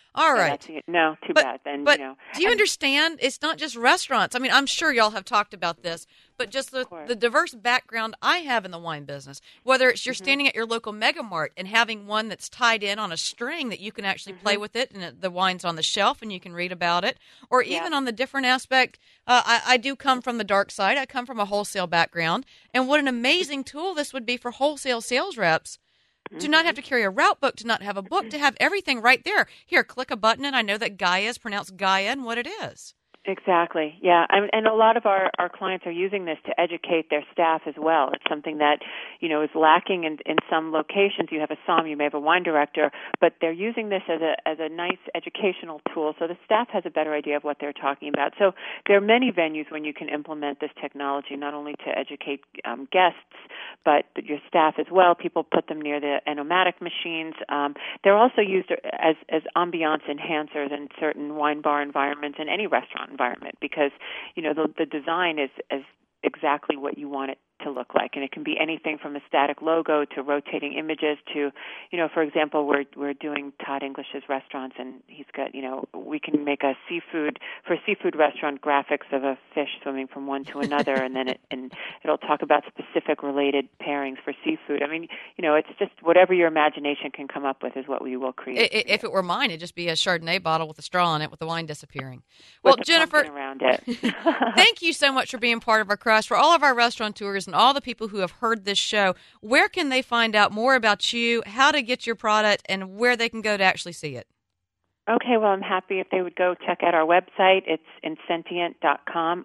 All right. No, too bad. Then, but do you understand? It's not just restaurants. I mean, I'm sure y'all have talked about this, but just the diverse background I have in the wine business, whether it's you're standing at your local Mega Mart and having one that's tied in on a string that you can actually play with it, and the wine's on the shelf and you can read about it, or even on the different aspect. I do come from the dark side. I come from a wholesale background, and what an amazing tool this would be for wholesale sales reps. To not have to carry a route book, to not have a book, to have everything right there. Here, click a button, and I know that Gaia is pronounced Gaia and what it is. Exactly, yeah. And a lot of our clients are using this to educate their staff as well. It's something that, is lacking in some locations. You have a somm, you may have a wine director, but they're using this as a nice educational tool so the staff has a better idea of what they're talking about. So there are many venues when you can implement this technology, not only to educate guests, but your staff as well. People put them near the enomatic machines. They're also used as ambiance enhancers in certain wine bar environments and any restaurant environment because, the design is exactly what you want it to look like. And it can be anything from a static logo to rotating images to, for example, we're doing Todd English's restaurants and he's got, we can make a seafood restaurant graphics of a fish swimming from one to another and then it'll talk about specific related pairings for seafood. I mean, it's just whatever your imagination can come up with is what we will create. If it were mine, it'd just be a Chardonnay bottle with a straw in it with the wine disappearing. Well, Jennifer, around it. Thank you so much for being part of our Crush. For all of our restaurateurs and all the people who have heard this show, where can they find out more about you, how to get your product, and where they can go to actually see it? Okay, well, I'm happy if they would go check out our website. It's incentient.com,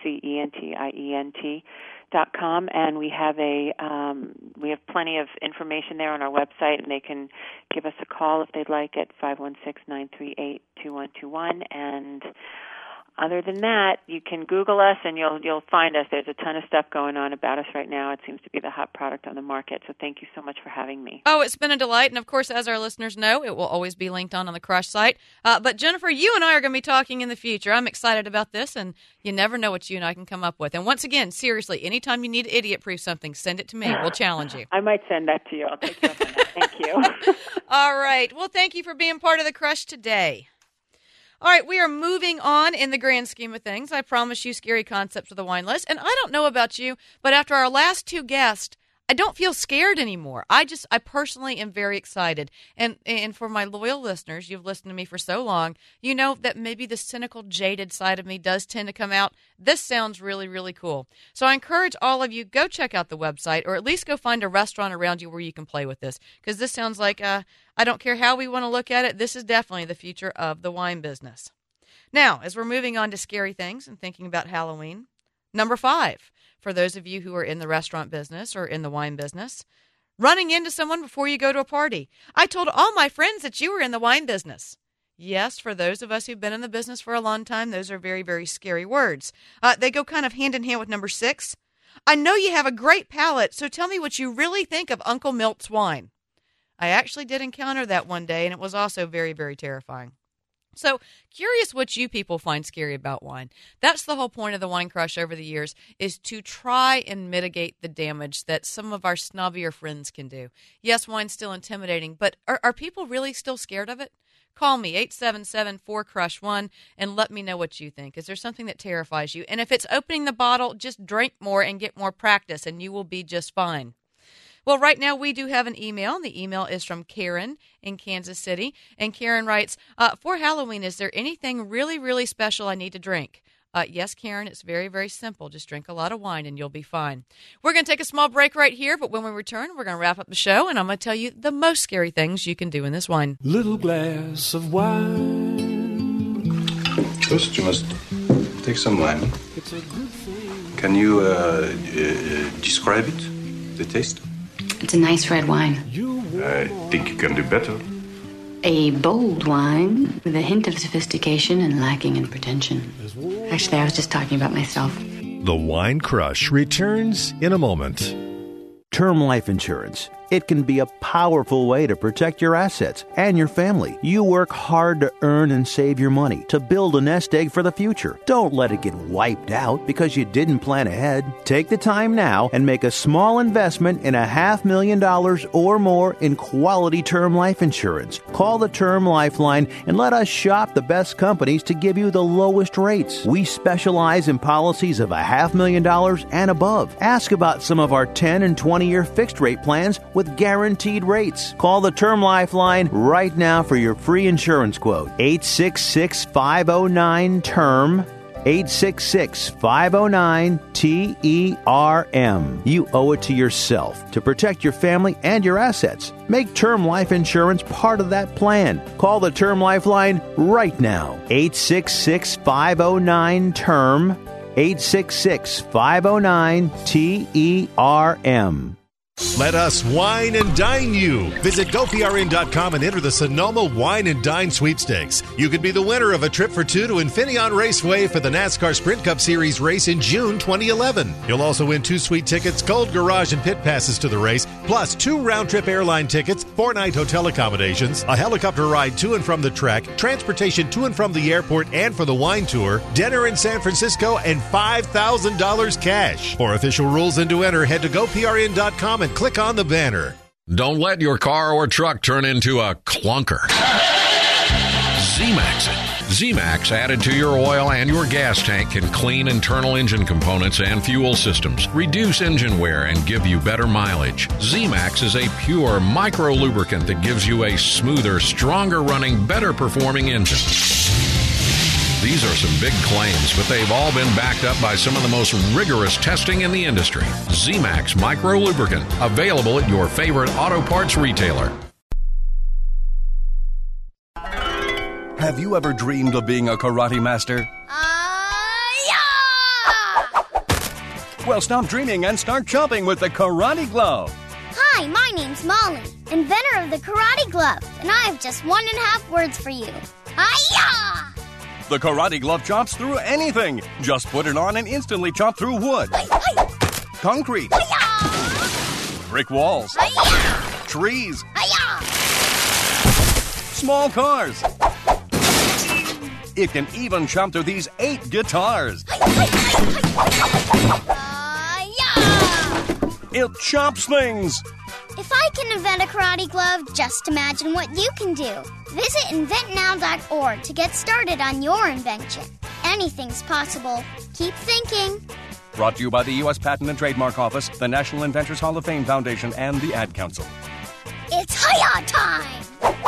INCENTIENT.com, and we have plenty of information there on our website, and they can give us a call if they'd like at 516-938-2121, and other than that, you can Google us and you'll find us. There's a ton of stuff going on about us right now. It seems to be the hot product on the market. So thank you so much for having me. Oh, it's been a delight. And, of course, as our listeners know, it will always be linked on the Crush site. But, Jennifer, you and I are going to be talking in the future. I'm excited about this, and you never know what you and I can come up with. And, once again, seriously, anytime you need to idiot-proof something, send it to me. We'll challenge you. I might send that to you. I'll take you up on that. Thank you. All right. Well, thank you for being part of the Crush today. All right, we are moving on in the grand scheme of things. I promise you scary concepts of the wine list. And I don't know about you, but after our last two guests, I don't feel scared anymore. I personally am very excited. And for my loyal listeners, you've listened to me for so long, you know that maybe the cynical, jaded side of me does tend to come out. This sounds really, really cool. So I encourage all of you, go check out the website or at least go find a restaurant around you where you can play with this. Because this sounds like, I don't care how we want to look at it, this is definitely the future of the wine business. Now, as we're moving on to scary things and thinking about Halloween, number 5. For those of you who are in the restaurant business or in the wine business, running into someone before you go to a party. I told all my friends that you were in the wine business. Yes, for those of us who've been in the business for a long time, those are very, very scary words. They go kind of hand in hand with number 6. I know you have a great palate, so tell me what you really think of Uncle Milt's wine. I actually did encounter that one day, and it was also very, very terrifying. So, curious what you people find scary about wine. That's the whole point of the Wine Crush over the years, is to try and mitigate the damage that some of our snobbier friends can do. Yes, wine's still intimidating, but are people really still scared of it? Call me, 877-4CRUSH1, and let me know what you think. Is there something that terrifies you? And if it's opening the bottle, just drink more and get more practice, and you will be just fine. Well, right now we do have an email, and the email is from Karen in Kansas City. And Karen writes, for Halloween, is there anything really, really special I need to drink? Yes, Karen, it's very, very simple. Just drink a lot of wine and you'll be fine. We're going to take a small break right here, but when we return, we're going to wrap up the show, and I'm going to tell you the most scary things you can do in this wine. Little glass of wine. First, you must take some wine. Can you describe it, the taste? It's a nice red wine. I think you can do better. A bold wine with a hint of sophistication and lacking in pretension. Actually, I was just talking about myself. The Wine Crush returns in a moment. Term life insurance. It can be a powerful way to protect your assets and your family. You work hard to earn and save your money to build a nest egg for the future. Don't let it get wiped out because you didn't plan ahead. Take the time now and make a small investment in $500,000 or more in quality term life insurance. Call the Term Lifeline and let us shop the best companies to give you the lowest rates. We specialize in policies of $500,000 and above. Ask about some of our 10 and 20-year fixed rate plans with guaranteed rates. Call the Term Lifeline right now for your free insurance quote. 866-509-TERM. 866-509-TERM. You owe it to yourself to protect your family and your assets. Make term life insurance part of that plan. Call the Term Lifeline right now. 866-509-TERM. 866-509-TERM. Let us wine and dine you. Visit GoPRN.com and enter the Sonoma Wine and Dine Sweepstakes. You could be the winner of a trip for two to Infineon Raceway for the NASCAR Sprint Cup Series race in June 2011. You'll also win 2 suite tickets, gold garage and pit passes to the race, plus 2 round-trip airline tickets, 4-night hotel accommodations, a helicopter ride to and from the track, transportation to and from the airport and for the wine tour, dinner in San Francisco, and $5,000 cash. For official rules and to enter, head to GoPRN.com and click on the banner. Don't let your car or truck turn into a clunker. Z-Max it. Z-Max added to your oil and your gas tank can clean internal engine components and fuel systems, reduce engine wear, and give you better mileage. Z-Max is a pure micro lubricant that gives you a smoother, stronger running, better performing engine. These are some big claims, but they've all been backed up by some of the most rigorous testing in the industry. Z-Max Micro Lubricant, available at your favorite auto parts retailer. Have you ever dreamed of being a karate master? Yeah! Well, stop dreaming and start chopping with the Karate Glove. Hi, my name's Molly, inventor of the Karate Glove, and I have just 1.5 words for you. Hi-ya! The Karate Glove chops through anything. Just put it on and instantly chop through wood, concrete, brick walls, trees, small cars. It can even chop through these 8 guitars. It chops things. If I can invent a karate glove, just imagine what you can do. Visit inventnow.org to get started on your invention. Anything's possible. Keep thinking. Brought to you by the U.S. Patent and Trademark Office, the National Inventors Hall of Fame Foundation, and the Ad Council. It's Hiya time!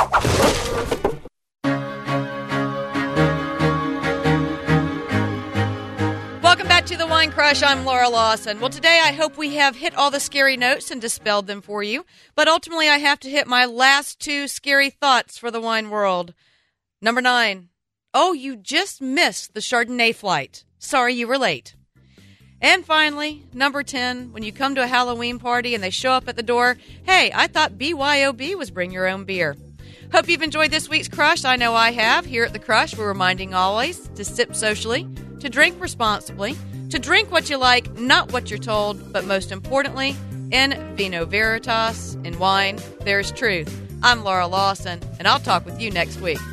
Welcome back to the Wine Crush. I'm Laura Lawson. Well, today I hope we have hit all the scary notes and dispelled them for you. But ultimately, I have to hit my last 2 scary thoughts for the wine world. Number 9. Oh, you just missed the Chardonnay flight. Sorry you were late. And finally, number 10. When you come to a Halloween party and they show up at the door, hey, I thought BYOB was bring your own beer. Hope you've enjoyed this week's Crush. I know I have. Here at the Crush, we're reminding always to sip socially, to drink responsibly, to drink what you like, not what you're told, but most importantly, in vino veritas, in wine, there's truth. I'm Laura Lawson, and I'll talk with you next week.